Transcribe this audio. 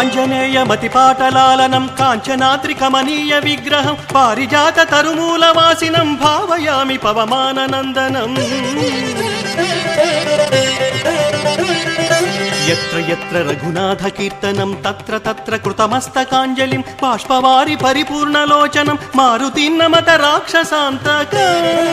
ఆంజనేయమతిపాటలాలనం కాంచనాద్రికమనీయ విగ్రహం పారిజాత తరుమూలవాసినం భావయామి పవమాననందనం యత్ర యత్ర రఘునాథ కీర్తనం తత్ర తత్ర కృతమస్తకాంజలిం బాష్పవారి పరిపూర్ణలోచనం మారుతిన్నమత రాక్షసాంతకం